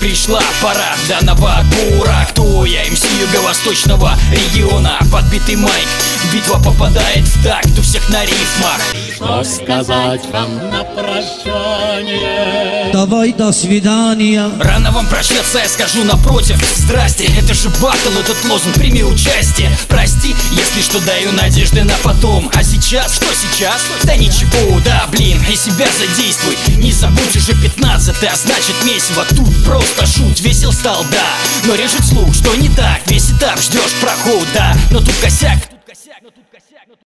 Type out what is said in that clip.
пришла пора данного отбора. Кто я? МС юго-восточного региона. Подбитый майк, битва попадает в такт у всех на рифмах. Что сказать вам на прощание? Давай, до свидания. Рано вам прощаться, я скажу напротив. Здрасте, это же батл, этот лозунг, прими участие. Прости, если что, даю надежды на потом. А сейчас, что сейчас? Да ничего, да блин, и себя задействуй. Не забудь, уже 15-й, а значит месиво. Тут просто шут, весел стал, да, но режет слух, что не так. Весь этап ждешь прохода, но тут косяк.